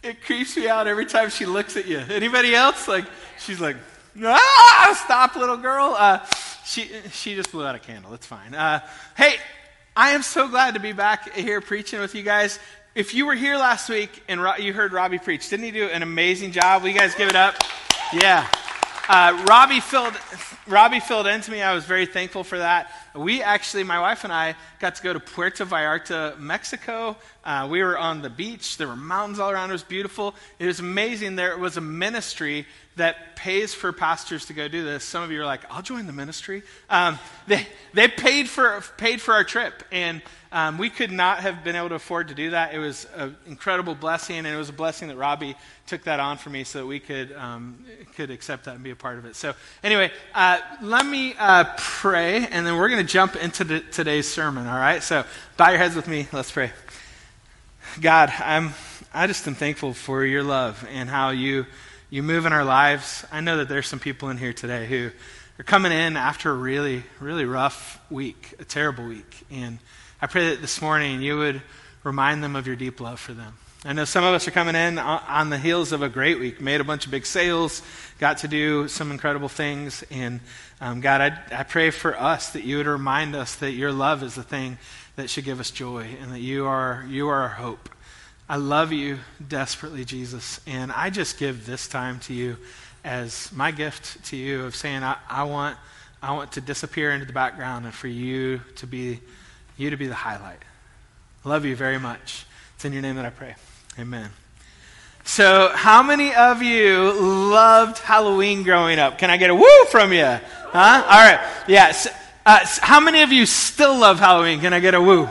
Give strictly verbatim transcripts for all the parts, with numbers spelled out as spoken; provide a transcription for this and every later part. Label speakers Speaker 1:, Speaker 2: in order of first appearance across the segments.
Speaker 1: it creeps me out every time she looks at you. Anybody else? Like, she's like, ah, stop, little girl. Uh, she she just blew out a candle. It's fine. Uh, hey, I am so glad to be back here preaching with you guys. If you were here last week and Ro- you heard Robbie preach, didn't he do an amazing job? Will you guys give it up? Yeah. Uh, Robbie filled Robbie filled into me. I was very thankful for that. We actually, my wife and I, got to go to Puerto Vallarta, Mexico. Uh, we were on the beach. There were mountains all around. It was beautiful. It was amazing. There was a ministry that pays for pastors to go do this. Some of you are like, I'll join the ministry. Um, they they paid for paid for our trip, and um, we could not have been able to afford to do that. It was an incredible blessing, and it was a blessing that Robbie took that on for me so that we could um, could accept that and be a part of it. So anyway, uh, let me uh, pray, and then we're going to jump into the, today's sermon. All right, so bow your heads with me. Let's pray. God, I'm I just am thankful for your love and how you. You move in our lives. I know that there's some people in here today who are coming in after a really, really rough week, a terrible week. And I pray that this morning you would remind them of your deep love for them. I know some of us are coming in on the heels of a great week, made a bunch of big sales, got to do some incredible things. And um, God, I, I pray for us that you would remind us that your love is the thing that should give us joy and that you are you are our hope. I love you desperately, Jesus, and I just give this time to you as my gift to you of saying I, I want I want to disappear into the background and for you to be you to be the highlight. I love you very much. It's in your name that I pray. Amen. So, how many of you loved Halloween growing up? Can I get a woo from you? Huh? All right. Yeah. So, uh, how many of you still love Halloween? Can I get a woo?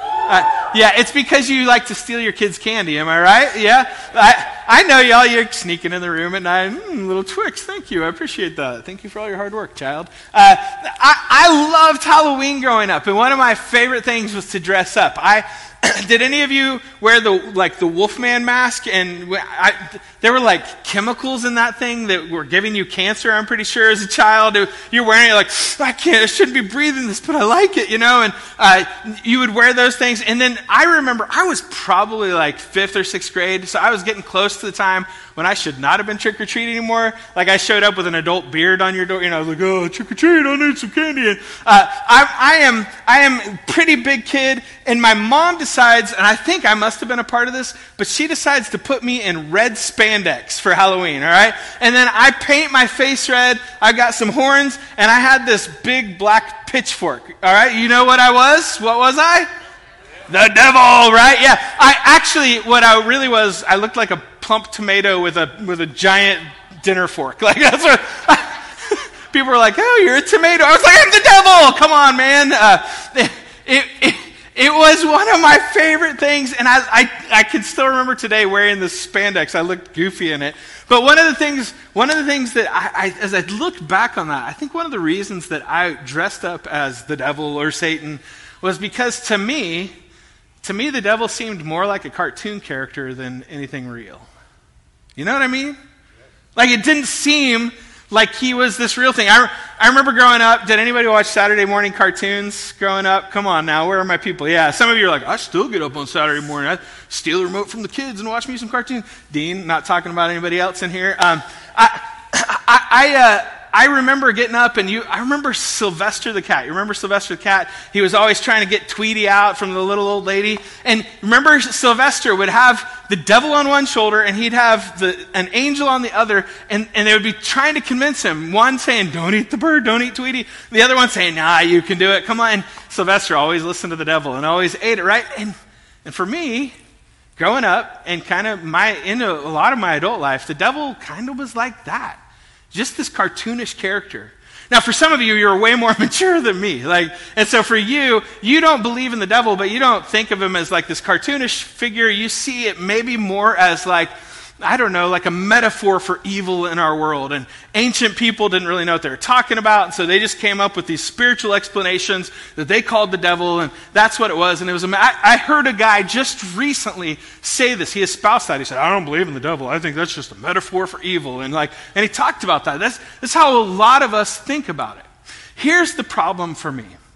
Speaker 1: Uh, yeah, it's because you like to steal your kids' candy, am I right? Yeah? I I know y'all, you're sneaking in the room at night. Mm, little Twix, thank you. I appreciate that. Thank you for all your hard work, child. Uh, I, I loved Halloween growing up, and one of my favorite things was to dress up. I Did any of you wear the like the Wolfman mask? And I, there were like chemicals in that thing that were giving you cancer, I'm pretty sure, as a child. You're wearing it like, I can't, I shouldn't be breathing this, but I like it, you know? And uh, you would wear those things. And then I remember I was probably like fifth or sixth grade, so I was getting close to the time when I should not have been trick-or-treating anymore. Like I showed up with an adult beard on your door, you know, like, oh, trick-or-treat, I need some candy. And uh, I, I am I am a pretty big kid, and my mom decides, and I think I must have been a part of this, but she decides to put me in red spandex for Halloween, all right? And then I paint my face red, I got some horns, and I had this big black pitchfork, all right? You know what I was? What was I? The devil, right? Yeah. I actually, what I really was, I looked like a plump tomato with a with a giant dinner fork. Like that's what I, people were like, "Oh, you're a tomato." I was like, "I'm the devil." Come on, man. Uh, it, it it was one of my favorite things, and I I I can still remember today wearing this spandex. I looked goofy in it. But one of the things one of the things that I, I as I looked back on that, I think one of the reasons that I dressed up as the devil or Satan was because to me. To me, the devil seemed more like a cartoon character than anything real. You know what I mean? Like it didn't seem like he was this real thing. I, I remember growing up, did anybody watch Saturday morning cartoons growing up? Come on now, where are my people? Yeah, some of you are like, I still get up on Saturday morning. I steal the remote from the kids and watch me some cartoons. Dean, not talking about anybody else in here. Um, I, I, I uh, I remember getting up and you, I remember Sylvester the cat. You remember Sylvester the cat? He was always trying to get Tweety out from the little old lady. And remember Sylvester would have the devil on one shoulder and he'd have the, an angel on the other. And, and they would be trying to convince him. One saying, don't eat the bird, don't eat Tweety. The other one saying, nah, you can do it. Come on. And Sylvester always listened to the devil and always ate it, right? And, and for me, growing up and kind of my, into a lot of my adult life, the devil kind of was like that. Just this cartoonish character. Now, for some of you, you're way more mature than me. Like, and so for you, you don't believe in the devil, but you don't think of him as like this cartoonish figure. You see it maybe more as like, I don't know, like a metaphor for evil in our world. And ancient people didn't really know what they were talking about, and so they just came up with these spiritual explanations that they called the devil, and that's what it was. And it was. A, I, I heard a guy just recently say this. He espoused that. He said, "I don't believe in the devil. I think that's just a metaphor for evil." And like, and he talked about that. That's that's how a lot of us think about it. Here's the problem for me.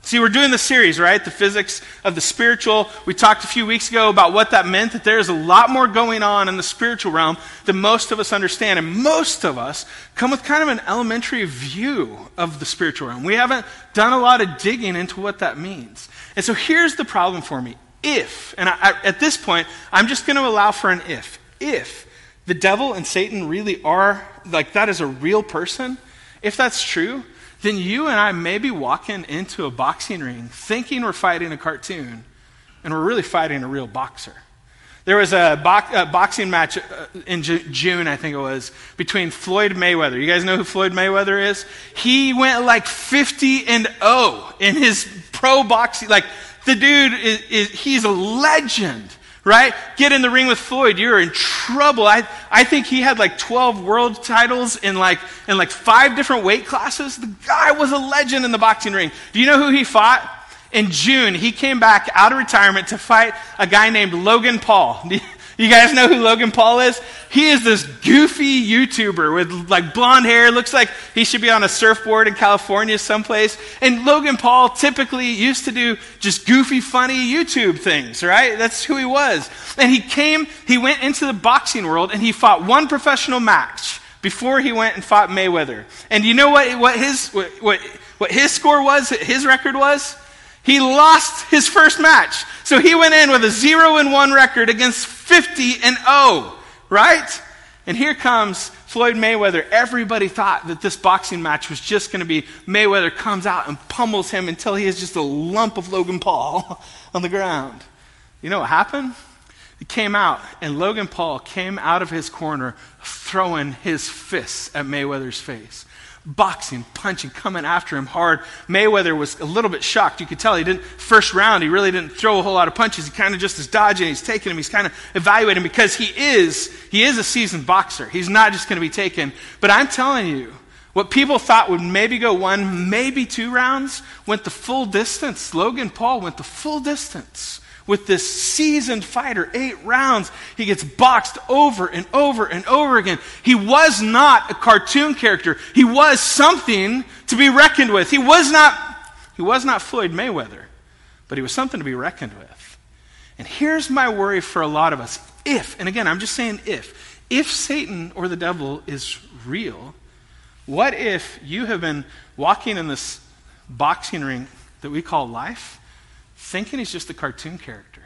Speaker 1: See, we're doing the series, right? The physics of the spiritual. We talked a few weeks ago about what that meant, that there's a lot more going on in the spiritual realm than most of us understand. And most of us come with kind of an elementary view of the spiritual realm. We haven't done a lot of digging into what that means. And so here's the problem for me. If, and I, I, at this point, I'm just going to allow for an if. If the devil and Satan really are, like that is a real person, if that's true, then you and I may be walking into a boxing ring thinking we're fighting a cartoon, and we're really fighting a real boxer. There was a, bo- a boxing match in Ju- June, I think it was, between Floyd Mayweather. You guys know who Floyd Mayweather is? He went like fifty and oh in his pro boxing. Like, the dude, is, is he's a legend. Right? Get in the ring with Floyd, you're in trouble. I I think he had like twelve world titles in like in like five different weight classes. The guy was a legend in the boxing ring. Do you know who he fought? In June, he came back out of retirement to fight a guy named Logan Paul. You guys know who Logan Paul is? He is this goofy YouTuber with like blonde hair. Looks like he should be on a surfboard in California someplace. And Logan Paul typically used to do just goofy, funny YouTube things, right? That's who he was. And he came, he went into the boxing world and he fought one professional match before he went and fought Mayweather. And you know what, what his, what, what, what his score was, his record was? He lost his first match. So he went in with a zero and one record against fifty and oh, right? And here comes Floyd Mayweather. Everybody thought that this boxing match was just going to be Mayweather comes out and pummels him until he is just a lump of Logan Paul on the ground. You know what happened? He came out, and Logan Paul came out of his corner throwing his fists at Mayweather's face. Boxing, punching, coming after him hard. Mayweather was a little bit shocked. You could tell he didn't, first round, he really didn't throw a whole lot of punches. He kind of just is dodging. He's taking him. He's kind of evaluating because he is, he is a seasoned boxer. He's not just going to be taken. But I'm telling you, what people thought would maybe go one, maybe two rounds, went the full distance. Logan Paul went the full distance. With this seasoned fighter, eight rounds, he gets boxed over and over and over again. He was not a cartoon character. He was something to be reckoned with. He was not, he was not Floyd Mayweather, but he was something to be reckoned with. And here's my worry for a lot of us. If, and again, I'm just saying if, if Satan or the devil is real, what if you have been walking in this boxing ring that we call life, thinking he's just a cartoon character?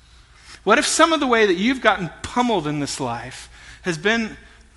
Speaker 1: What if some of the way that you've gotten pummeled in this life has been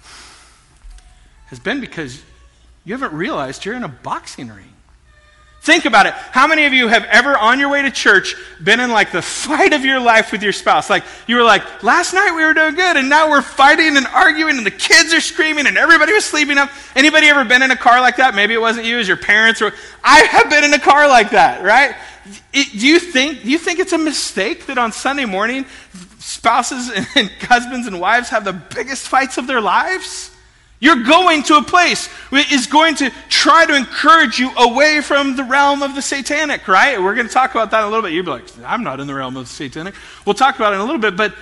Speaker 1: has been because you haven't realized you're in a boxing ring? Think about it. How many of you have ever on your way to church been in like the fight of your life with your spouse? Like you were like, last night we were doing good and now we're fighting and arguing and the kids are screaming and everybody was sleeping up. Anybody ever been in a car like that? Maybe it wasn't you, it was your parents. Or I have been in a car like that, right? It, do you think do you think it's a mistake that on Sunday morning spouses and, and husbands and wives have the biggest fights of their lives? You're going to a place that is going to try to encourage you away from the realm of the satanic, right? We're going to talk about that in a little bit. You'll be like, I'm not in the realm of the satanic. We'll talk about it in a little bit, but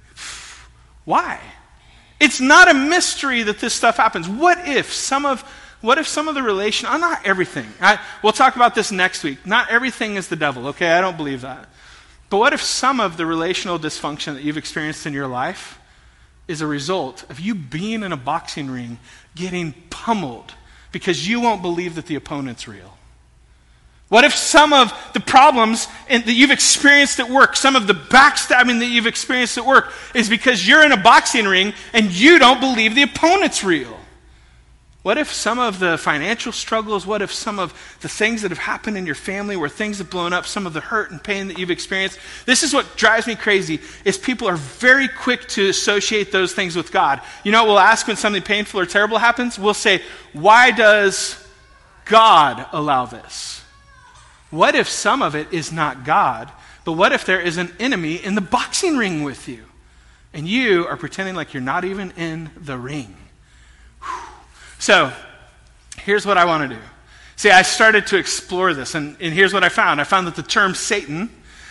Speaker 1: why? It's not a mystery that this stuff happens. What if some of What if some of the relation, oh, not everything. I, we'll talk about this next week. Not everything is the devil, okay? I don't believe that. But what if some of the relational dysfunction that you've experienced in your life is a result of you being in a boxing ring getting pummeled because you won't believe that the opponent's real? What if some of the problems in, that you've experienced at work, some of the backstabbing that you've experienced at work is because you're in a boxing ring and you don't believe the opponent's real? What if some of the financial struggles, what if some of the things that have happened in your family where things have blown up, some of the hurt and pain that you've experienced? This is what drives me crazy, is people are very quick to associate those things with God. You know what we'll ask when something painful or terrible happens? We'll say, why does God allow this? What if some of it is not God, but what if there is an enemy in the boxing ring with you? And you are pretending like you're not even in the ring. Whew. So, here's what I want to do. See, I started to explore this, and, and here's what I found. I found that the term Satan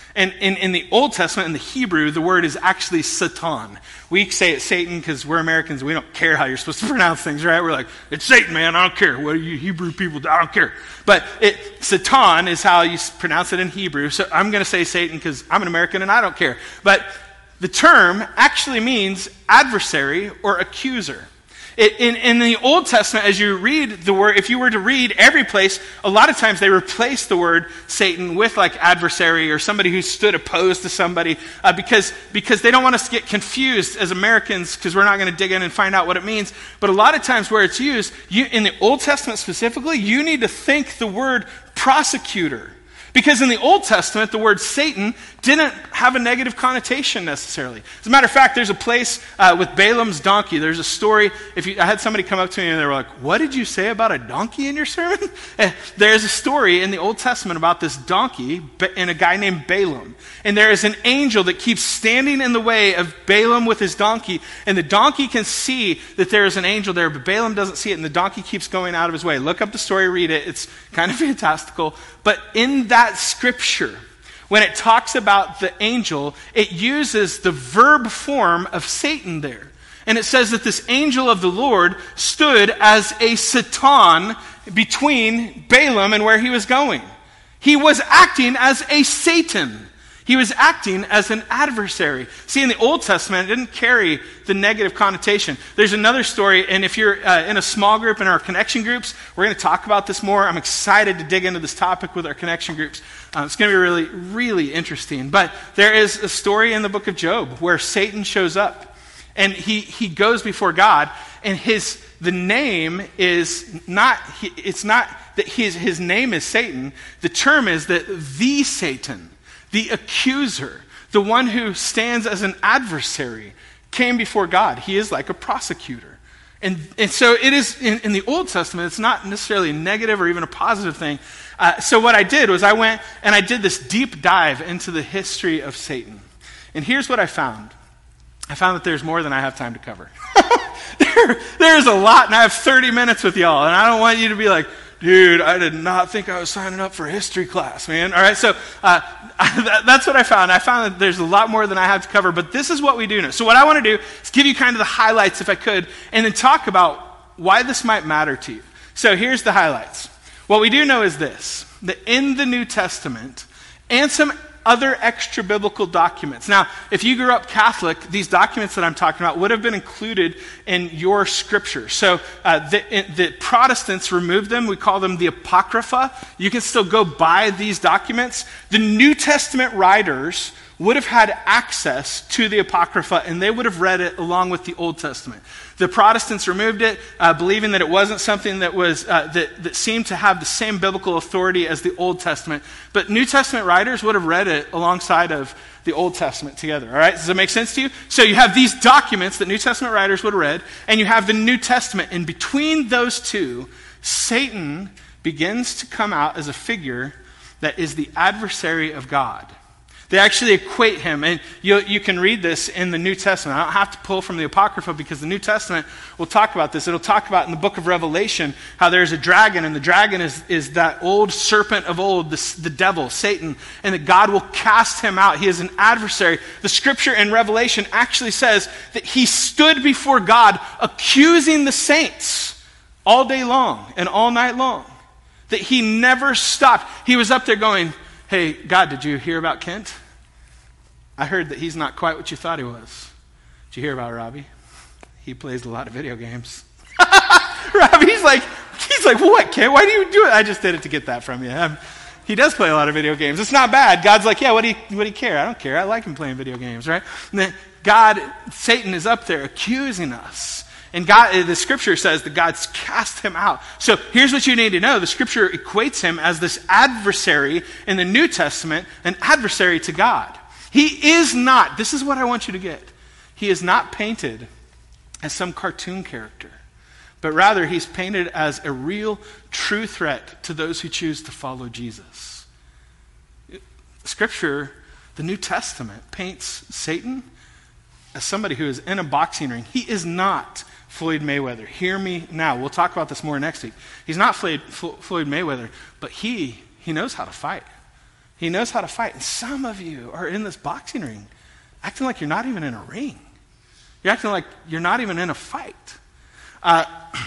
Speaker 1: And in, in the Old Testament, in the Hebrew, the word is actually Satan. We say it's Satan because we're Americans. We don't care how you're supposed to pronounce things, right? We're like, it's Satan, man. I don't care. What are you Hebrew people do? I don't care. But it, Satan is how you pronounce it in Hebrew. So I'm going to say Satan because I'm an American and I don't care. But the term actually means adversary or accuser. It, in, in the Old Testament, as you read the word, if you were to read every place, a lot of times they replace the word Satan with like adversary or somebody who stood opposed to somebody uh, because, because they don't want us to get confused as Americans because we're not going to dig in and find out what it means. But a lot of times where it's used, you, in the Old Testament specifically, you need to think the word prosecutor. Because in the Old Testament, the word Satan didn't have a negative connotation necessarily. As a matter of fact, there's a place uh, with Balaam's donkey. There's a story. If you, I had somebody come up to me and they were like, what did you say about a donkey in your sermon? There's a story in the Old Testament about this donkey and a guy named Balaam. And there is an angel that keeps standing in the way of Balaam with his donkey. And the donkey can see that there is an angel there, but Balaam doesn't see it. And the donkey keeps going out of his way. Look up the story, read it. It's kind of fantastical. But in that scripture, when it talks about the angel, it uses the verb form of Satan there. And it says that this angel of the Lord stood as a Satan between Balaam and where he was going. He was acting as a Satan. He was acting as an adversary. See, in the Old Testament, it didn't carry the negative connotation. There's another story, and if you're uh, in a small group, in our connection groups, we're going to talk about this more. I'm excited to dig into this topic with our connection groups. Uh, it's going to be really, really interesting. But there is a story in the book of Job where Satan shows up, and he, he goes before God, and his the name is not, it's not that his, his name is Satan. The term is that the Satan, the accuser, the one who stands as an adversary, came before God. He is like a prosecutor. And, and so it is, in, in the Old Testament, it's not necessarily a negative or even a positive thing. Uh, so what I did was I went and I did this deep dive into the history of Satan. And here's what I found. I found that there's more than I have time to cover. there, there's a lot, and I have thirty minutes with y'all, and I don't want you to be like, dude, I did not think I was signing up for history class, man. All right, so uh, that's what I found. I found that there's a lot more than I have to cover, but this is what we do know. So what I want to do is give you kind of the highlights, if I could, and then talk about why this might matter to you. So here's the highlights. What we do know is this, that in the New Testament, and some other extra biblical documents. Now, if you grew up Catholic, these documents that I'm talking about would have been included in your scripture. So uh, the, the Protestants removed them. We call them the Apocrypha. You can still go buy these documents. The New Testament writers would have had access to the Apocrypha, and they would have read it along with the Old Testament. The Protestants removed it, uh, believing that it wasn't something that was uh, that, that seemed to have the same biblical authority as the Old Testament. But New Testament writers would have read it alongside of the Old Testament together. All right, does that make sense to you? So you have these documents that New Testament writers would have read, and you have the New Testament. And between those two, Satan begins to come out as a figure that is the adversary of God. They actually equate him, and you, you can read this in the New Testament. I don't have to pull from the Apocrypha because the New Testament will talk about this. It'll talk about in the book of Revelation how there's a dragon, and the dragon is, is that old serpent of old, the, the devil, Satan, and that God will cast him out. He is an adversary. The scripture in Revelation actually says that he stood before God accusing the saints all day long and all night long. That he never stopped. He was up there going, hey, God, did you hear about Kent? I heard that he's not quite what you thought he was. Did you hear about Robbie? He plays a lot of video games. Robbie's like, he's like, what, Kent? Why do you do it? I just did it to get that from you. Um, he does play a lot of video games. It's not bad. God's like, yeah, what do you, what do you care? I don't care. I like him playing video games, right? And then God, Satan is up there accusing us. And God, the scripture says that God's cast him out. So here's what you need to know. The scripture equates him as this adversary in the New Testament, an adversary to God. He is not, this is what I want you to get. He is not painted as some cartoon character, but rather he's painted as a real, true threat to those who choose to follow Jesus. Scripture, the New Testament, paints Satan as somebody who is in a boxing ring. He is not Floyd Mayweather. Hear me now. We'll talk about this more next week. He's not Floyd, Floyd Mayweather, but he he knows how to fight. He knows how to fight. And some of you are in this boxing ring acting like you're not even in a ring. You're acting like you're not even in a fight. Uh,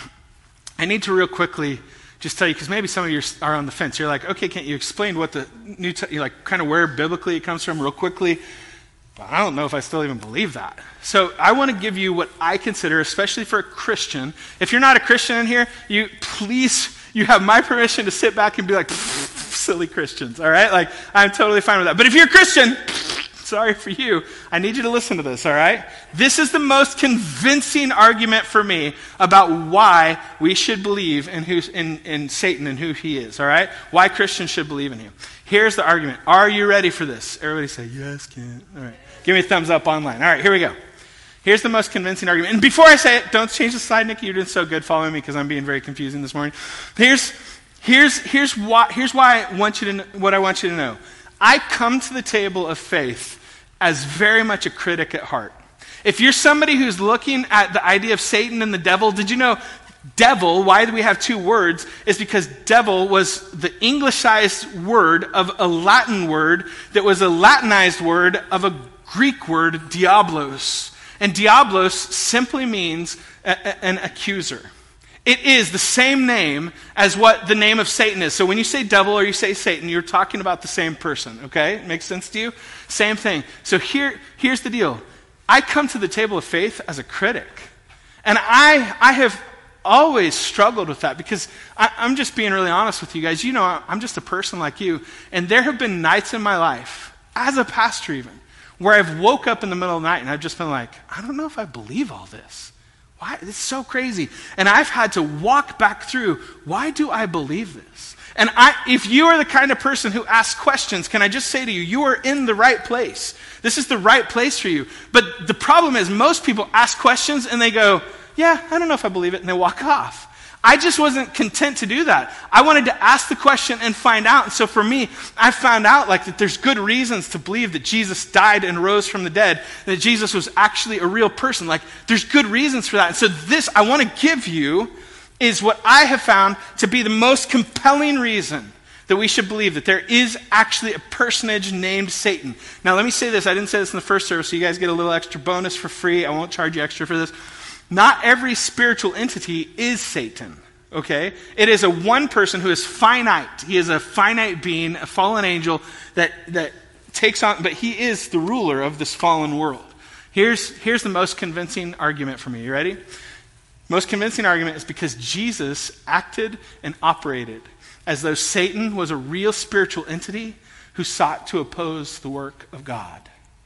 Speaker 1: I need to real quickly just tell you, because maybe some of you are on the fence. You're like, okay, can't you explain what the New Testament, like kind of where biblically it comes from real quickly? But I don't know if I still even believe that. So I want to give you what I consider, especially for a Christian. If you're not a Christian in here, you please, you have my permission to sit back and be like, silly Christians, all right? Like, I'm totally fine with that. But if you're a Christian, sorry for you, I need you to listen to this, all right? This is the most convincing argument for me about why we should believe in, who, in, in Satan and who he is, all right? Why Christians should believe in him. Here's the argument. Are you ready for this? Everybody say, yes, Kent. All right. Give me a thumbs up online. All right, here we go. Here's the most convincing argument. And before I say it, don't change the slide, Nikki. You're doing so good following me because I'm being very confusing this morning. Here's, here's, here's, why, here's why I want you to know, what I want you to know. I come to the table of faith as very much a critic at heart. If you're somebody who's looking at the idea of Satan and the devil, did you know devil, why do we have two words, is because devil was the Englishized word of a Latin word that was a Latinized word of a Greek word, diablos. And diablos simply means a, a, an accuser. It is the same name as what the name of Satan is. So when you say devil or you say Satan, you're talking about the same person, okay? Makes sense to you? Same thing. So here, here's the deal. I come to the table of faith as a critic. And I, I have always struggled with that because I, I'm just being really honest with you guys. You know, I'm just a person like you. And there have been nights in my life, as a pastor even, where I've woke up in the middle of the night and I've just been like, I don't know if I believe all this. Why? It's so crazy. And I've had to walk back through, why do I believe this? And I, if you are the kind of person who asks questions, can I just say to you, you are in the right place. This is the right place for you. But the problem is most people ask questions and they go, yeah, I don't know if I believe it, and they walk off. I just wasn't content to do that. I wanted to ask the question and find out. And so for me, I found out like that there's good reasons to believe that Jesus died and rose from the dead, that Jesus was actually a real person. Like there's good reasons for that. And so this I want to give you is what I have found to be the most compelling reason that we should believe that there is actually a personage named Satan. Now let me say this. I didn't say this in the first service, so you guys get a little extra bonus for free. I won't charge you extra for this. Not every spiritual entity is Satan, okay? It is a one person who is finite. He is a finite being, a fallen angel that, that takes on, but he is the ruler of this fallen world. Here's, here's the most convincing argument for me. You ready? Most convincing argument is because Jesus acted and operated as though Satan was a real spiritual entity who sought to oppose the work of God.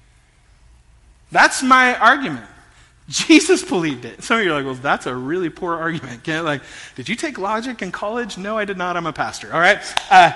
Speaker 1: That's my argument. Jesus believed it. Some of you are like, well, that's a really poor argument. Can't, like, did you take logic in college? No, I did not. I'm a pastor. All right? Uh,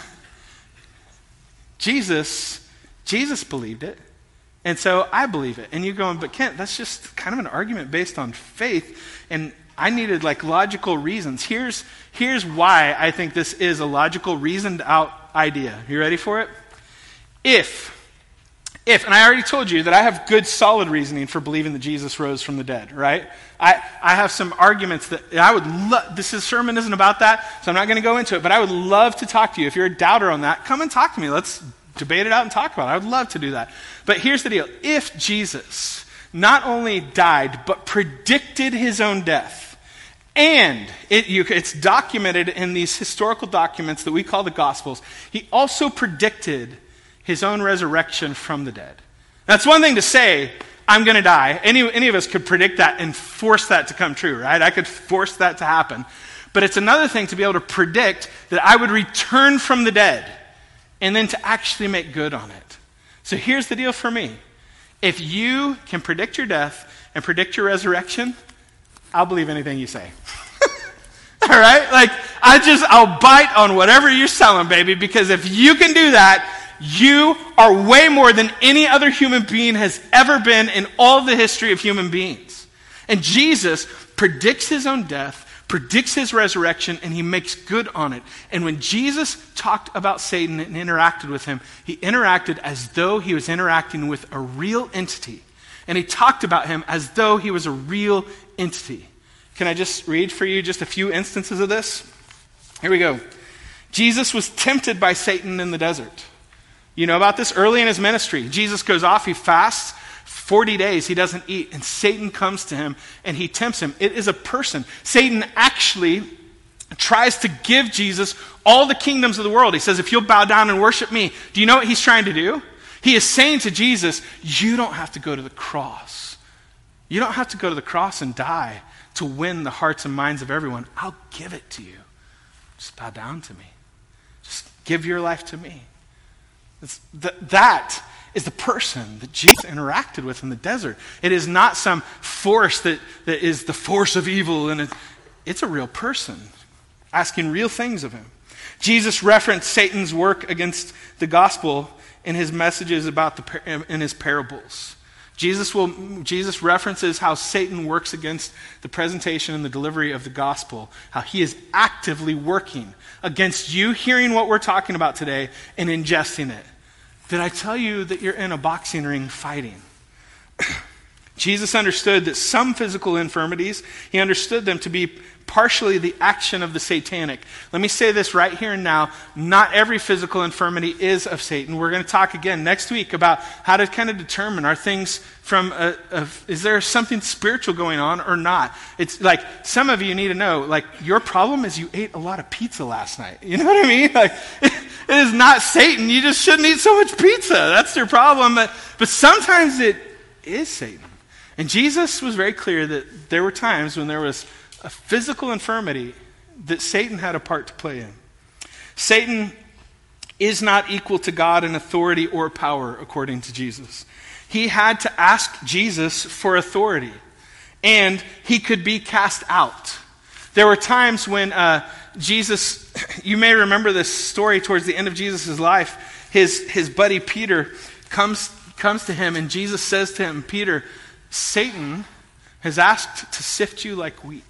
Speaker 1: Jesus, Jesus believed it. And so I believe it. And you're going, but Kent, that's just kind of an argument based on faith. And I needed like logical reasons. Here's, here's why I think this is a logical, reasoned out idea. You ready for it? If If, and I already told you that I have good solid reasoning for believing that Jesus rose from the dead, right? I, I have some arguments that I would love, this is, sermon isn't about that, so I'm not going to go into it, but I would love to talk to you. If you're a doubter on that, come and talk to me. Let's debate it out and talk about it. I would love to do that. But here's the deal. If Jesus not only died, but predicted his own death, and it, you, it's documented in these historical documents that we call the Gospels, he also predicted his own resurrection from the dead. That's one thing to say, I'm going to die. Any, any of us could predict that and force that to come true, right? I could force that to happen. But it's another thing to be able to predict that I would return from the dead and then to actually make good on it. So here's the deal for me. If you can predict your death and predict your resurrection, I'll believe anything you say. All right? Like, I just, I'll bite on whatever you're selling, baby, because if you can do that, you are way more than any other human being has ever been in all the history of human beings. And Jesus predicts his own death, predicts his resurrection, and he makes good on it. And when Jesus talked about Satan and interacted with him, he interacted as though he was interacting with a real entity. And he talked about him as though he was a real entity. Can I just read for you just a few instances of this? Here we go. Jesus was tempted by Satan in the desert. You know about this? Early in his ministry, Jesus goes off, he fasts, forty days he doesn't eat, and Satan comes to him and he tempts him. It is a person. Satan actually tries to give Jesus all the kingdoms of the world. He says, if you'll bow down and worship me, do you know what he's trying to do? He is saying to Jesus, you don't have to go to the cross. You don't have to go to the cross and die to win the hearts and minds of everyone. I'll give it to you. Just bow down to me. Just give your life to me. Th- that is the person that Jesus interacted with in the desert. It is not some force that, that is the force of evil. And it, it's a real person asking real things of him. Jesus referenced Satan's work against the gospel in his messages about the in his parables. Jesus will Jesus references how Satan works against the presentation and the delivery of the gospel, how he is actively working against you hearing what we're talking about today and ingesting it. Did I tell you that you're in a boxing ring fighting? Jesus understood that some physical infirmities, he understood them to be partially the action of the satanic. Let me say this right here and now. Not every physical infirmity is of Satan. We're going to talk again next week about how to kind of determine, are things from, a, a, is there something spiritual going on or not? It's like, some of you need to know, like, your problem is you ate a lot of pizza last night. You know what I mean? Like, it, it is not Satan. You just shouldn't eat so much pizza. That's your problem. But, but sometimes it is Satan. And Jesus was very clear that there were times when there was a physical infirmity that Satan had a part to play in. Satan is not equal to God in authority or power, according to Jesus. He had to ask Jesus for authority, and he could be cast out. There were times when uh, Jesus, you may remember this story towards the end of Jesus' life, his, his buddy Peter comes, comes to him, and Jesus says to him, Peter, Satan has asked to sift you like wheat.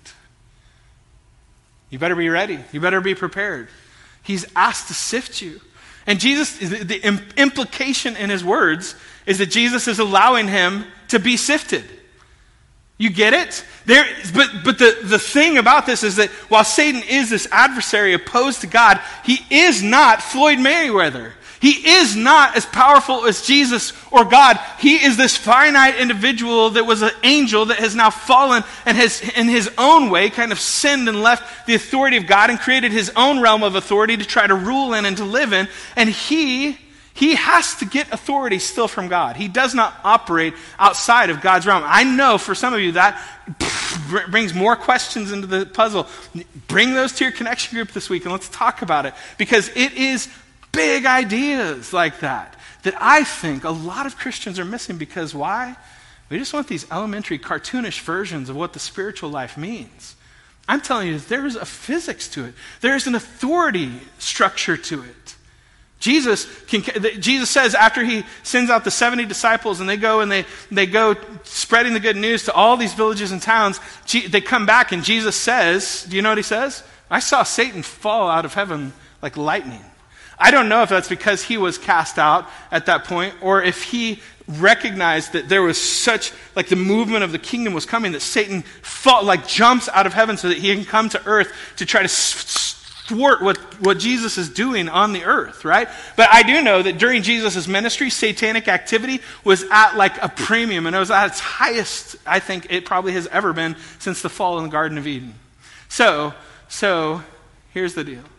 Speaker 1: You better be ready. You better be prepared. He's asked to sift you. And Jesus, the, the implication in his words is that Jesus is allowing him to be sifted. You get it? There, but but the, the thing about this is that while Satan is this adversary opposed to God, he is not Floyd Mayweather. He is not as powerful as Jesus or God. He is this finite individual that was an angel that has now fallen and has, in his own way, kind of sinned and left the authority of God and created his own realm of authority to try to rule in and to live in. And he, he has to get authority still from God. He does not operate outside of God's realm. I know for some of you that brings more questions into the puzzle. Bring those to your connection group this week and let's talk about it, because it is big ideas like that that I think a lot of Christians are missing. Because why? We just want these elementary cartoonish versions of what the spiritual life means. I'm telling you, there's a physics to it. There's an authority structure to it. Jesus can, Jesus says after he sends out the seventy disciples and they go and they, they go spreading the good news to all these villages and towns, they come back and Jesus says, do you know what he says? I saw Satan fall out of heaven like lightning. I don't know if that's because he was cast out at that point, or if he recognized that there was such, like the movement of the kingdom was coming, that Satan fall, like jumps out of heaven so that he can come to earth to try to thwart what, what Jesus is doing on the earth, right? But I do know that during Jesus' ministry, satanic activity was at like a premium, and it was at its highest, I think it probably has ever been since the fall in the Garden of Eden. So, so here's the deal.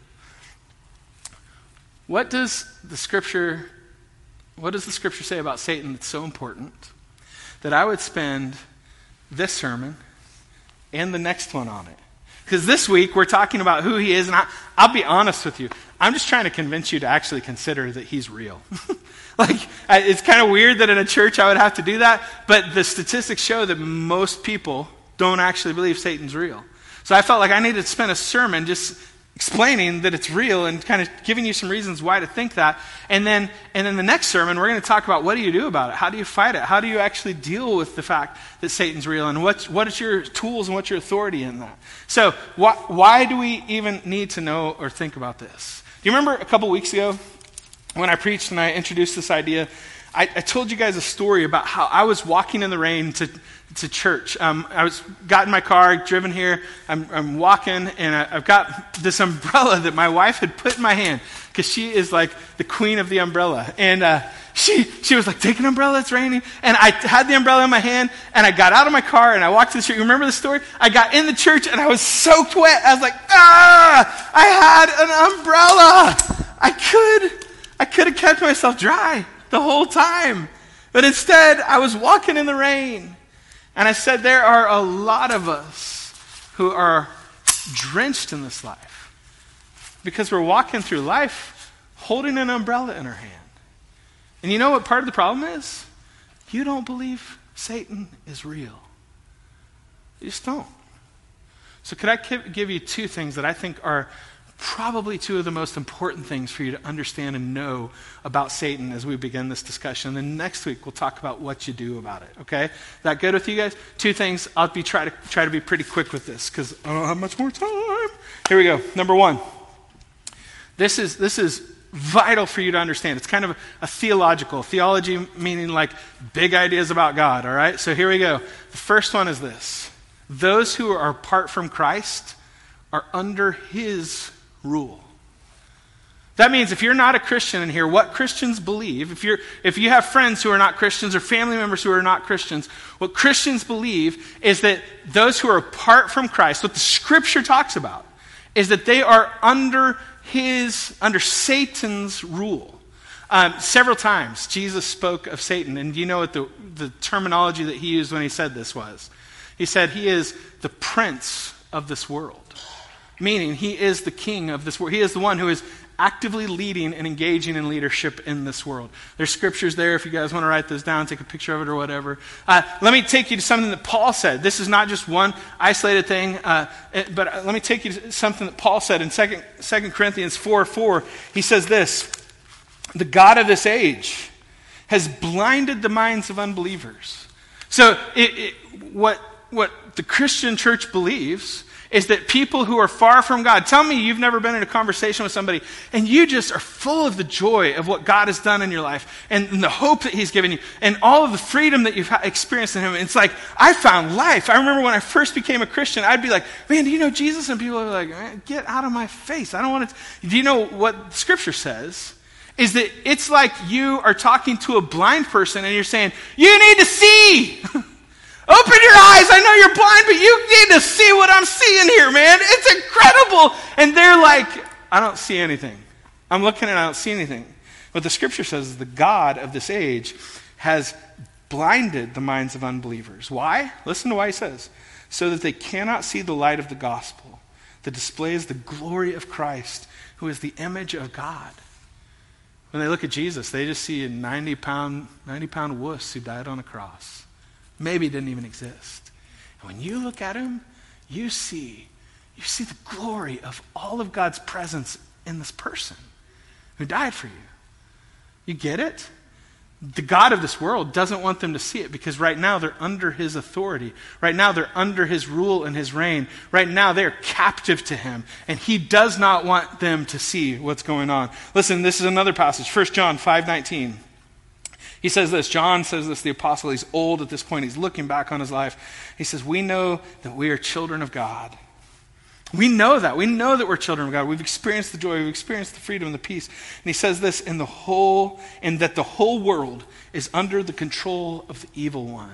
Speaker 1: What does the scripture, what does the scripture say about Satan that's so important that I would spend this sermon and the next one on it? Because this week we're talking about who he is, and I, I'll be honest with you. I'm just trying to convince you to actually consider that he's real. Like, it's kind of weird that in a church I would have to do that, but the statistics show that most people don't actually believe Satan's real. So I felt like I needed to spend a sermon just explaining that it's real and kind of giving you some reasons why to think that. And then and then the next sermon, we're going to talk about what do you do about it? How do you fight it? How do you actually deal with the fact that Satan's real? And what, what is your tools and what's your authority in that? So wh- why do we even need to know or think about this? Do you remember a couple weeks ago when I preached and I introduced this idea? I, I told you guys a story about how I was walking in the rain to to church. Um, I was got in my car, driven here. I'm, I'm walking, and I, I've got this umbrella that my wife had put in my hand because she is like the queen of the umbrella. And uh, she she was like, "Take an umbrella, it's raining." And I had the umbrella in my hand, and I got out of my car, and I walked to the church. You remember the story? I got in the church, and I was soaked wet. I was like, "Ah! I had an umbrella. I could I could have kept myself dry the whole time." But instead, I was walking in the rain. And I said, there are a lot of us who are drenched in this life because we're walking through life holding an umbrella in our hand. And you know what part of the problem is? You don't believe Satan is real. You just don't. So could I give you two things that I think are probably two of the most important things for you to understand and know about Satan as we begin this discussion. And then next week we'll talk about what you do about it, okay? Is that good with you guys? Two things. I'll be try to try to be pretty quick with this because I don't have much more time. Here we go. Number one. This is this is vital for you to understand. It's kind of a, a theological. Theology meaning like big ideas about God, all right? So here we go. The first one is this. Those who are apart from Christ are under his rule. That means if you're not a Christian in here, what Christians believe, if you're if you have friends who are not Christians or family members who are not Christians, what Christians believe is that those who are apart from Christ, what the scripture talks about, is that they are under his, under Satan's rule. Um, several times Jesus spoke of Satan, and do you know what the, the terminology that he used when he said this was? He said he is the prince of this world. Meaning, he is the king of this world. He is the one who is actively leading and engaging in leadership in this world. There's scriptures there if you guys want to write those down, take a picture of it or whatever. Uh, let me take you to something that Paul said. This is not just one isolated thing, uh, it, but let me take you to something that Paul said in Second Corinthians four four. He says this, "The God of this age has blinded the minds of unbelievers." So it, it, what, what the Christian church believes is that people who are far from God, tell me you've never been in a conversation with somebody and you just are full of the joy of what God has done in your life and, and the hope that he's given you and all of the freedom that you've experienced in him. It's like, I found life. I remember when I first became a Christian, I'd be like, "Man, do you know Jesus?" And people are like, "Man, get out of my face. I don't want to." Do you know what Scripture says? Is that it's like you are talking to a blind person and you're saying, "You need to see." Open your eyes. I know you're blind, but you need to see what I'm seeing here, man. It's incredible. And they're like, "I don't see anything. I'm looking and I don't see anything." What the scripture says is the God of this age has blinded the minds of unbelievers. Why? Listen to why he says. "So that they cannot see the light of the gospel that displays the glory of Christ, who is the image of God." When they look at Jesus, they just see a ninety pound, ninety pound wuss who died on a cross. Maybe didn't even exist. And when you look at him, you see, you see the glory of all of God's presence in this person who died for you. You get it? The God of this world doesn't want them to see it because right now they're under his authority. Right now they're under his rule and his reign. Right now they're captive to him. And he does not want them to see what's going on. Listen, this is another passage. First John five nineteen. He says this, John says this, the apostle, he's old at this point, he's looking back on his life. He says, "We know that we are children of God." We know that. We know that we're children of God. We've experienced the joy, we've experienced the freedom and the peace. And he says this, in the whole, and that the whole world is under the control of the evil one.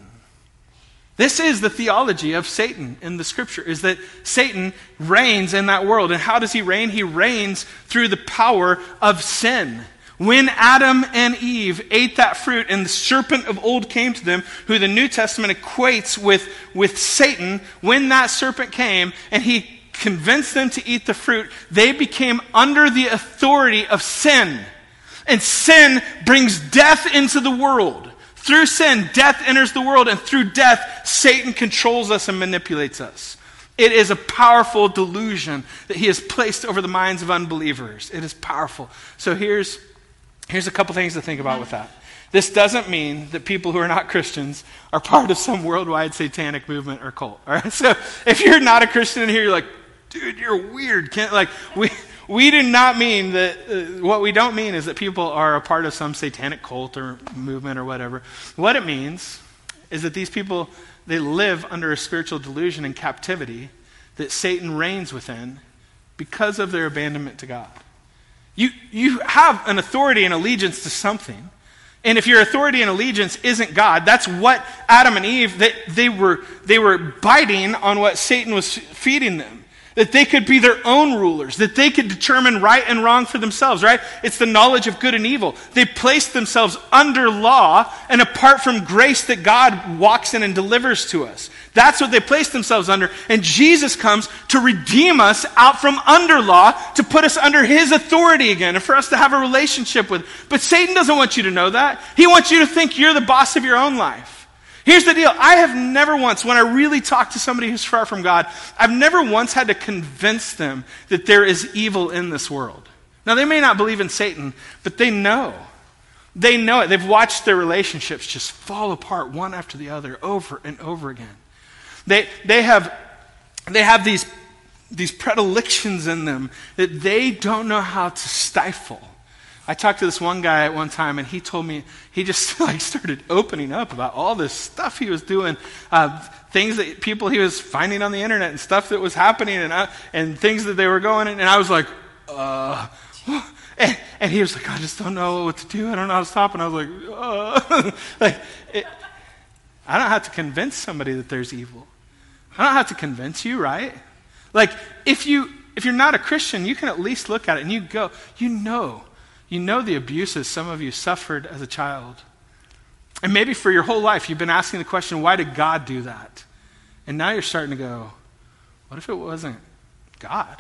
Speaker 1: This is the theology of Satan in the scripture, is that Satan reigns in that world. And how does he reign? He reigns through the power of sin. When Adam and Eve ate that fruit and the serpent of old came to them, who the New Testament equates with, with Satan, when that serpent came and he convinced them to eat the fruit, they became under the authority of sin. And sin brings death into the world. Through sin, death enters the world, and through death, Satan controls us and manipulates us. It is a powerful delusion that he has placed over the minds of unbelievers. It is powerful. So here's Here's a couple things to think about with that. This doesn't mean that people who are not Christians are part of some worldwide satanic movement or cult. All right? So if you're not a Christian in here, you're like, "Dude, you're weird." Can't, like we We do not mean that, uh, what we don't mean is that people are a part of some satanic cult or movement or whatever. What it means is that these people, they live under a spiritual delusion and captivity that Satan reigns within because of their abandonment to God. You, you have an authority and allegiance to something. And if your authority and allegiance isn't God, that's what Adam and Eve, they, they were they were biting on what Satan was feeding them. That they could be their own rulers, that they could determine right and wrong for themselves, right? It's the knowledge of good and evil. They placed themselves under law and apart from grace that God walks in and delivers to us. That's what they placed themselves under. And Jesus comes to redeem us out from under law, to put us under his authority again, and for us to have a relationship with. But Satan doesn't want you to know that. He wants you to think you're the boss of your own life. Here's the deal. I have never once, when I really talk to somebody who's far from God, I've never once had to convince them that there is evil in this world. Now, they may not believe in Satan, but they know. They know it. They've watched their relationships just fall apart one after the other over and over again. They, they have, they have these, these predilections in them that they don't know how to stifle. I talked to this one guy at one time, and he told me, he just like started opening up about all this stuff he was doing, uh, things that people he was finding on the internet and stuff that was happening, and uh, and things that they were going in. And I was like, uh, and, and he was like, I just don't know what to do. I don't know how to stop. And I was like, uh. like it, I don't have to convince somebody that there's evil. I don't have to convince you, right? Like if you if you're not a Christian, you can at least look at it and you go, you know. You know the abuses some of you suffered as a child. And maybe for your whole life you've been asking the question, why did God do that? And now you're starting to go, what if it wasn't God?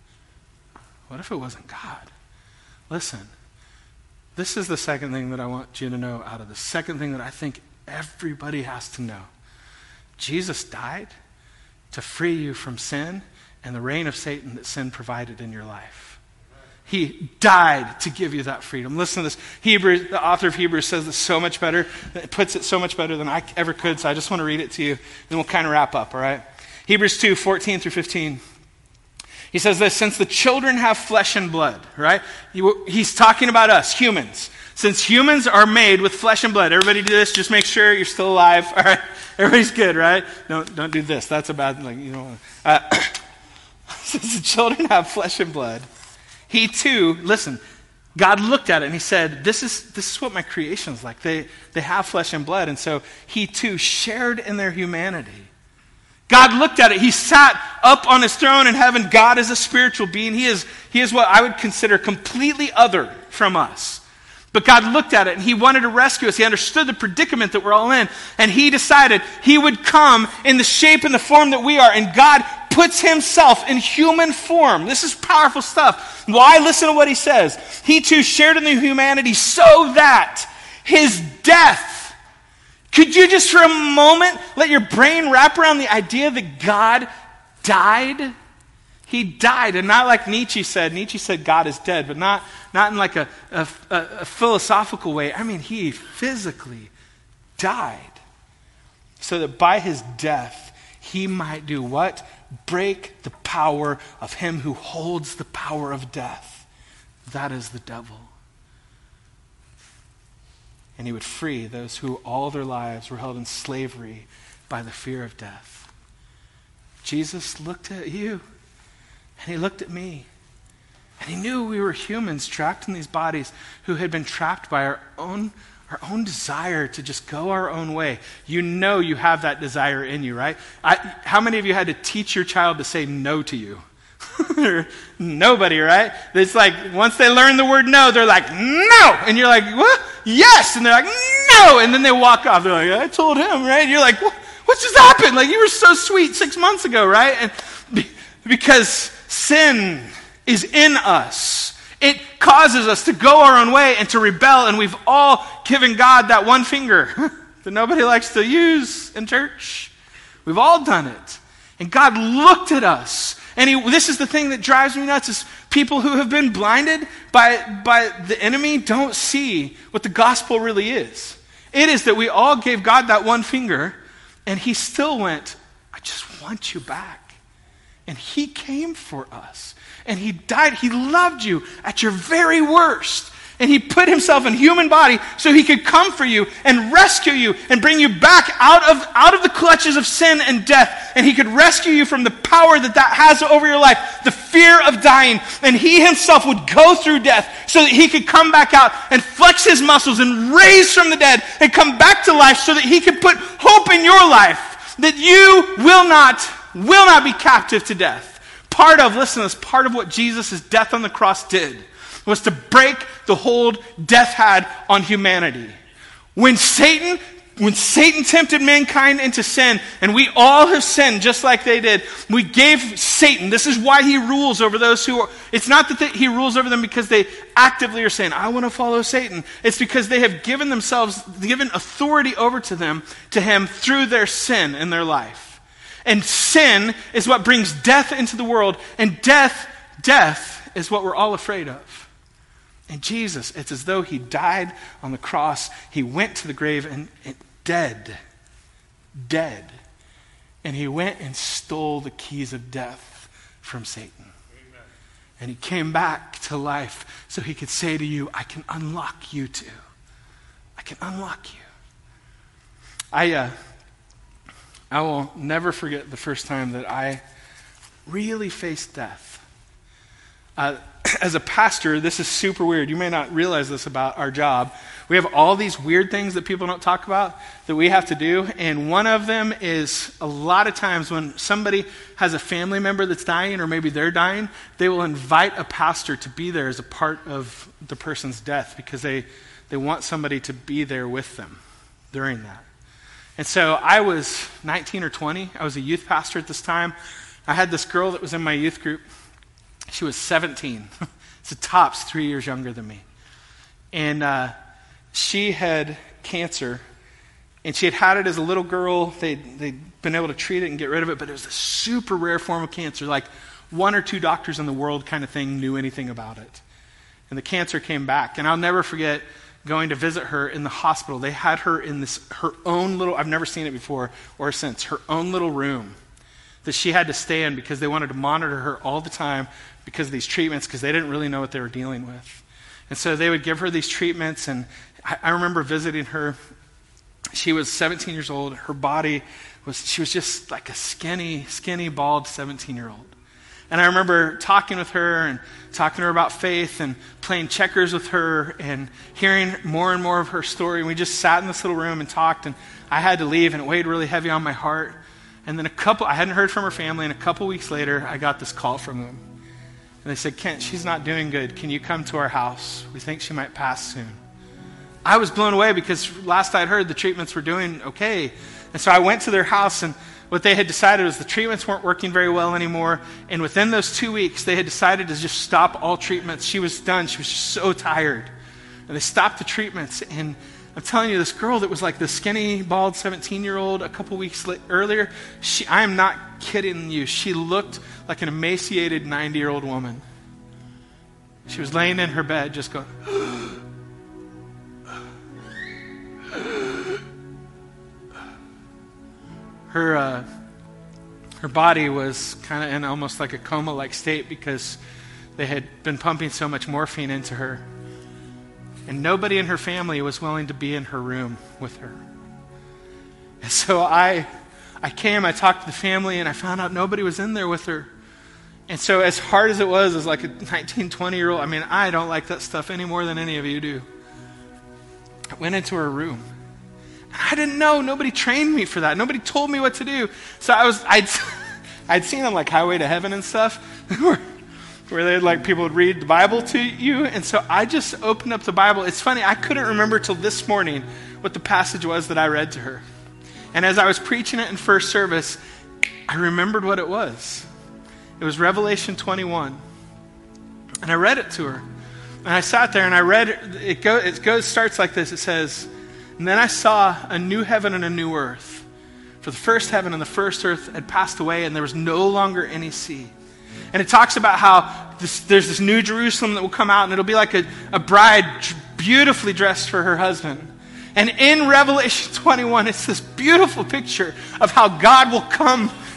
Speaker 1: What if it wasn't God? Listen, this is the second thing that I want you to know out of this. Second thing that I think everybody has to know. Jesus died to free you from sin and the reign of Satan that sin provided in your life. He died to give you that freedom. Listen to this. Hebrews, the author of Hebrews says this so much better. It puts it so much better than I ever could. So I just want to read it to you. Then we'll kind of wrap up, all right? Hebrews two, fourteen through fifteen. He says this, since the children have flesh and blood, right? He's talking about us, humans. Since humans are made with flesh and blood. Everybody do this. Just make sure you're still alive. All right? Everybody's good, right? Don't, don't do this. That's a bad thing. You know. Uh, since the children have flesh and blood, he too, listen, God looked at it and he said, this is this is what my creation's like. They they have flesh and blood. And so he too shared in their humanity. God looked at it. He sat up on his throne in heaven. God is a spiritual being. He is, he is what I would consider completely other from us. But God looked at it and he wanted to rescue us. He understood the predicament that we're all in. And he decided he would come in the shape and the form that we are. And God puts himself in human form. This is powerful stuff. Why? Listen to what he says. He too shared in the humanity so that his death. Could you just for a moment let your brain wrap around the idea that God died? He died, and not like Nietzsche said. Nietzsche said God is dead, but not, not in like a, a, a philosophical way. I mean, he physically died so that by his death, he might do what? Break the power of him who holds the power of death. That is the devil. And he would free those who all their lives were held in slavery by the fear of death. Jesus looked at you. And he looked at me, and he knew we were humans trapped in these bodies who had been trapped by our own, our own desire to just go our own way. You know you have that desire in you, right? I, how many of you had to teach your child to say no to you? Nobody, right? It's like once they learn the word no, they're like, no! And you're like, what? Yes! And they're like, no! And then they walk off. They're like, I told him, right? And you're like, what, what just happened? Like, you were so sweet six months ago, right? And because sin is in us. It causes us to go our own way and to rebel, and we've all given God that one finger that nobody likes to use in church. We've all done it. And God looked at us, and he, this is the thing that drives me nuts, is people who have been blinded by, by the enemy don't see what the gospel really is. It is that we all gave God that one finger, and he still went, I just want you back. And he came for us. And he died. He loved you at your very worst. And he put himself in human body so he could come for you and rescue you and bring you back out of, out of the clutches of sin and death. And he could rescue you from the power that that has over your life, the fear of dying. And he himself would go through death so that he could come back out and flex his muscles and raise from the dead and come back to life so that he could put hope in your life that you will not, will not be captive to death. Part of, listen to this, part of what Jesus' death on the cross did was to break the hold death had on humanity. When Satan, when Satan tempted mankind into sin, and we all have sinned just like they did, we gave Satan, this is why he rules over those who are, it's not that they, he rules over them because they actively are saying, I want to follow Satan. It's because they have given themselves, given authority over to them, to him through their sin in their life. And sin is what brings death into the world, and death, death is what we're all afraid of. And Jesus, it's as though he died on the cross. He went to the grave and, and dead. Dead. And he went and stole the keys of death from Satan. Amen. And he came back to life so he could say to you, I can unlock you too. I can unlock you. I, uh, I will never forget the first time that I really faced death. Uh, as a pastor, this is super weird. You may not realize this about our job. We have all these weird things that people don't talk about that we have to do. And one of them is a lot of times when somebody has a family member that's dying or maybe they're dying, they will invite a pastor to be there as a part of the person's death because they, they want somebody to be there with them during that. And so I was nineteen or twenty. I was a youth pastor at this time. I had this girl that was in my youth group. She was seventeen. It's a tops three years younger than me. And uh, she had cancer. And she had had it as a little girl. They'd, they'd been able to treat it and get rid of it. But it was a super rare form of cancer. Like one or two doctors in the world kind of thing knew anything about it. And the cancer came back. And I'll never forget going to visit her in the hospital. They had her in this her own little, I've never seen it before or since, her own little room that she had to stay in because they wanted to monitor her all the time because of these treatments, because they didn't really know what they were dealing with. And so they would give her these treatments, and I, I remember visiting her. She was seventeen years old. Her body was, she was just like a skinny, skinny, bald seventeen-year-old. And I remember talking with her and talking to her about faith and playing checkers with her and hearing more and more of her story. And we just sat in this little room and talked, and I had to leave, and it weighed really heavy on my heart. And then a couple, I hadn't heard from her family, and a couple weeks later, I got this call from them. And they said, Kent, she's not doing good. Can you come to our house? We think she might pass soon. I was blown away because last I'd heard the treatments were doing okay. And so I went to their house, and what they had decided was the treatments weren't working very well anymore. And within those two weeks, they had decided to just stop all treatments. She was done. She was so tired. And they stopped the treatments. And I'm telling you, this girl that was like the skinny, bald seventeen-year-old a couple weeks la- earlier, she, I am not kidding you. She looked like an emaciated ninety-year-old woman. She was laying in her bed just going, her uh, her body was kind of in almost like a coma-like state because they had been pumping so much morphine into her. And nobody in her family was willing to be in her room with her. And so I I came, I talked to the family, and I found out nobody was in there with her. And so as hard as it was, as like a nineteen, twenty-year-old, I mean, I don't like that stuff any more than any of you do. I went into her room. I didn't know. Nobody trained me for that. Nobody told me what to do. So I was, I'd, I'd seen on like Highway to Heaven and stuff, where, where they'd like, people would read the Bible to you. And so I just opened up the Bible. It's funny, I couldn't remember till this morning what the passage was that I read to her. And as I was preaching it in first service, I remembered what it was. It was Revelation twenty-one. And I read it to her. And I sat there and I read it. It, go, it goes, starts like this. It says, and then I saw a new heaven and a new earth. For the first heaven and the first earth had passed away, and there was no longer any sea. And it talks about how this, there's this new Jerusalem that will come out, and it'll be like a, a bride beautifully dressed for her husband. And in Revelation twenty-one, it's this beautiful picture of how God will come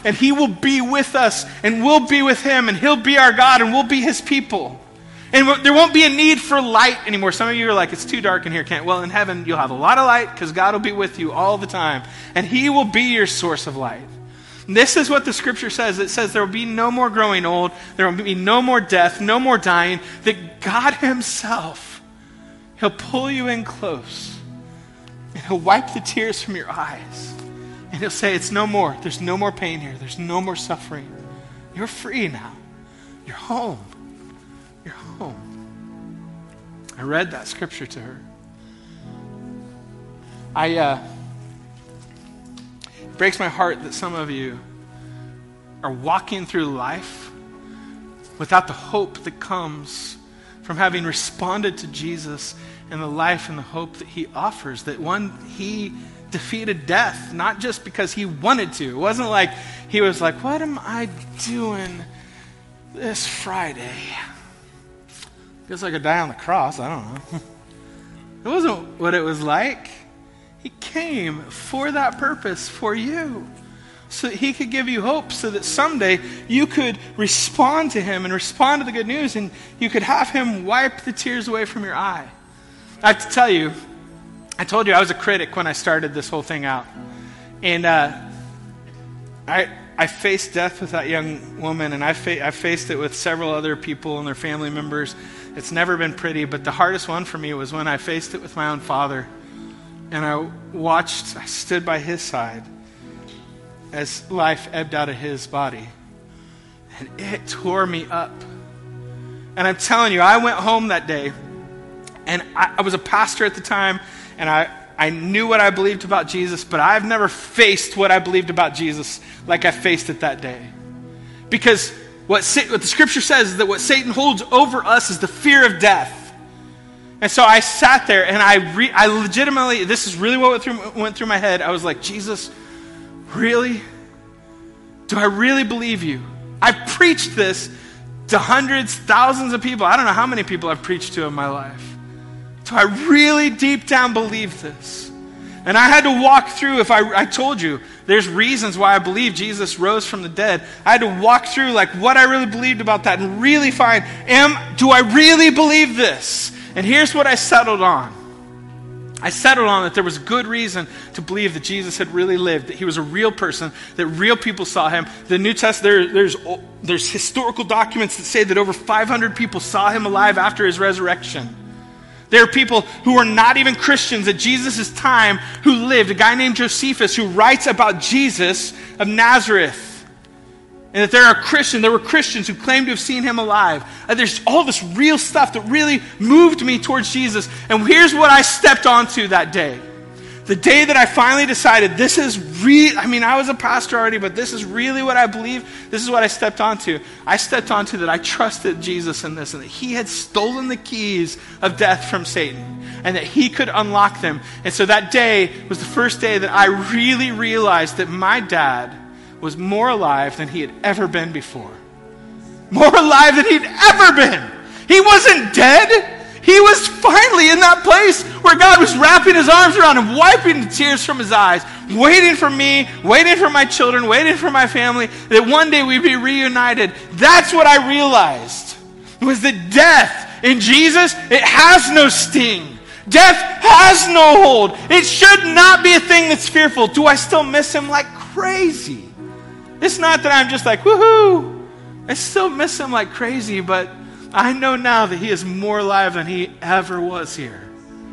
Speaker 1: and he will be with us, and we'll be with him, and he'll be our God, and we'll be his people. And there won't be a need for light anymore. Some of you are like, it's too dark in here, can't. Well, in heaven, you'll have a lot of light because God will be with you all the time. And he will be your source of light. And this is what the scripture says. It says there will be no more growing old. There will be no more death, no more dying. That God himself, he'll pull you in close. And he'll wipe the tears from your eyes. And he'll say, it's no more. There's no more pain here. There's no more suffering. You're free now. You're home. You're home. I read that scripture to her. I, uh, it breaks my heart that some of you are walking through life without the hope that comes from having responded to Jesus and the life and the hope that he offers. That one, he defeated death, not just because he wanted to. It wasn't like he was like, what am I doing this Friday? Guess I could die on the cross. I don't know. It wasn't what it was like. He came for that purpose, for you. So that he could give you hope, so that someday you could respond to him and respond to the good news, and you could have him wipe the tears away from your eye. I have to tell you, I told you I was a critic when I started this whole thing out. And uh, I... I faced death with that young woman, and I, fa- I faced it with several other people and their family members. It's never been pretty, but the hardest one for me was when I faced it with my own father. And I watched, I stood by his side as life ebbed out of his body. And it tore me up. And I'm telling you, I went home that day, and I, I was a pastor at the time, and I I knew what I believed about Jesus, but I've never faced what I believed about Jesus like I faced it that day. Because what, what the scripture says is that what Satan holds over us is the fear of death. And so I sat there and I re, I legitimately, this is really what went through, went through my head. I was like, Jesus, really? Do I really believe you? I've preached this to hundreds, thousands of people. I don't know how many people I've preached to in my life. Do I really deep down believe this? And I had to walk through, if I, I told you, there's reasons why I believe Jesus rose from the dead. I had to walk through like what I really believed about that and really find, am, do I really believe this? And here's what I settled on. I settled on that there was good reason to believe that Jesus had really lived, that he was a real person, that real people saw him. The New Testament, there, there's, there's historical documents that say that over five hundred people saw him alive after his resurrection. There are people who are not even Christians at Jesus' time who lived. A guy named Josephus who writes about Jesus of Nazareth. And that there are Christians, there were Christians who claimed to have seen him alive. And there's all this real stuff that really moved me towards Jesus. And here's what I stepped onto that day. The day that I finally decided this is real. I mean, I was a pastor already, but this is really what I believe. This is what I stepped onto. I stepped onto that I trusted Jesus in this, and that he had stolen the keys of death from Satan, and that he could unlock them. And so that day was the first day that I really realized that my dad was more alive than he had ever been before. More alive than he'd ever been. He wasn't dead. He was finally in that place where God was wrapping his arms around him, wiping the tears from his eyes, waiting for me, waiting for my children, waiting for my family, that one day we'd be reunited. That's what I realized, was that death in Jesus, it has no sting. Death has no hold. It should not be a thing that's fearful. Do I still miss him like crazy? It's not that I'm just like, woohoo. I still miss him like crazy, but I know now that he is more alive than he ever was here.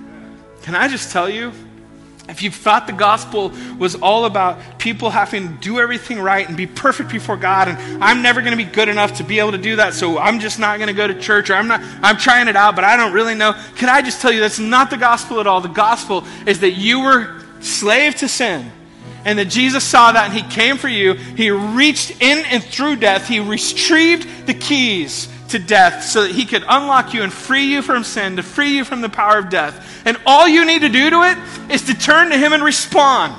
Speaker 1: Can I just tell you, if you thought the gospel was all about people having to do everything right and be perfect before God, and I'm never going to be good enough to be able to do that, so I'm just not going to go to church, or I'm not, I'm trying it out, but I don't really know. Can I just tell you, that's not the gospel at all. The gospel is that you were slave to sin, and that Jesus saw that and he came for you. He reached in and through death. He retrieved the keys to death so that he could unlock you and free you from sin, to free you from the power of death. And all you need to do to it is to turn to him and respond.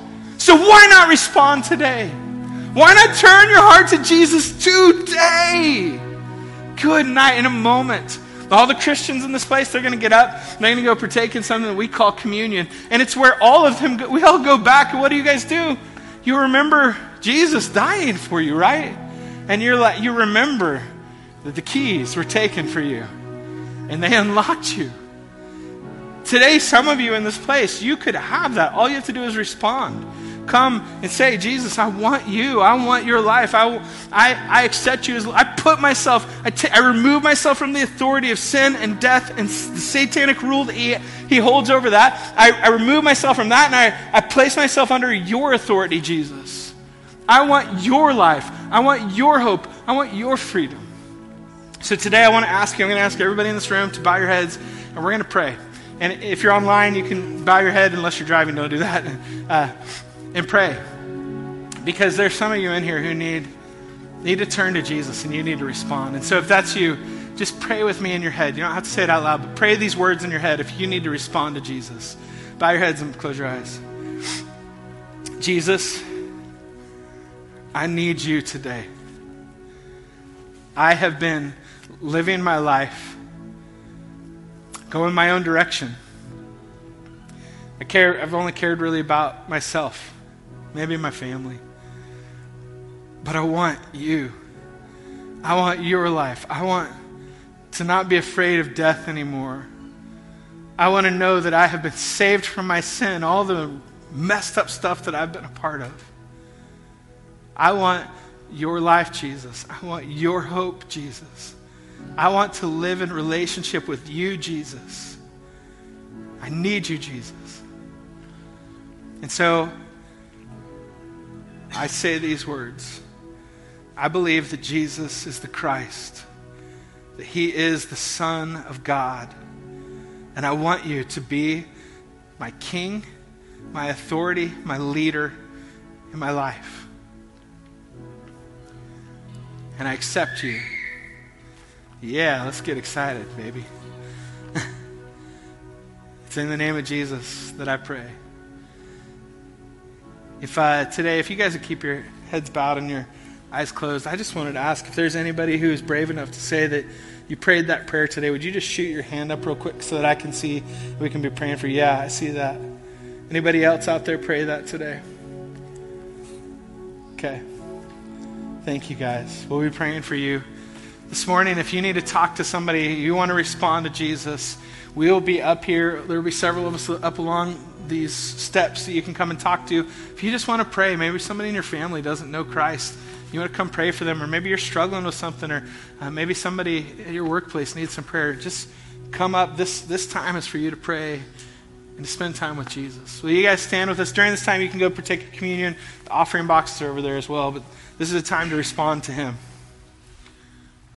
Speaker 1: So why not respond today? Why not turn your heart to Jesus today? Good night. In a moment, all the Christians in this place, they're going to get up, they're going to go partake in something that we call communion. And it's where all of them, go, we all go back, and what do you guys do? You remember Jesus dying for you, right? And you're like, you remember that the keys were taken for you and they unlocked you. Today, some of you in this place, you could have that. All you have to do is respond. Come and say, Jesus, I want you. I want your life. I, I, I accept you as, I put myself, I, t- I remove myself from the authority of sin and death and the satanic rule that he, he holds over that. I, I remove myself from that and I, I place myself under your authority, Jesus. I want your life. I want your hope. I want your freedom. So today I want to ask you, I'm going to ask everybody in this room to bow your heads and we're going to pray. And if you're online, you can bow your head unless you're driving. Don't do that. Uh, and pray. Because there's some of you in here who need, need to turn to Jesus and you need to respond. And so if that's you, just pray with me in your head. You don't have to say it out loud, but pray these words in your head if you need to respond to Jesus. Bow your heads and close your eyes. Jesus, I need you today. I have been living my life, going my own direction. I care, I've only cared really about myself. Maybe my family. But I want you. I want your life. I want to not be afraid of death anymore. I want to know that I have been saved from my sin, all the messed up stuff that I've been a part of. I want your life, Jesus. I want your hope, Jesus. I want to live in relationship with you, Jesus. I need you, Jesus. And so, I say these words. I believe that Jesus is the Christ, that he is the Son of God. And I want you to be my King, my authority, my leader in my life. And I accept you. Yeah, let's get excited, baby. It's in the name of Jesus that I pray. If uh, today, if you guys would keep your heads bowed and your eyes closed, I just wanted to ask if there's anybody who is brave enough to say that you prayed that prayer today. Would you just shoot your hand up real quick so that I can see if we can be praying for you? Yeah, I see that. Anybody else out there pray that today? Okay. Thank you, guys. We'll be praying for you. This morning, if you need to talk to somebody, you want to respond to Jesus, we'll be up here. There will be several of us up along these steps that you can come and talk to. If you just want to pray, maybe somebody in your family doesn't know Christ, you want to come pray for them, or maybe you're struggling with something, or uh, maybe somebody at your workplace needs some prayer, just come up. This, this time is for you to pray and to spend time with Jesus. Will you guys stand with us? During this time, you can go partake of communion. The offering boxes are over there as well, but this is a time to respond to him.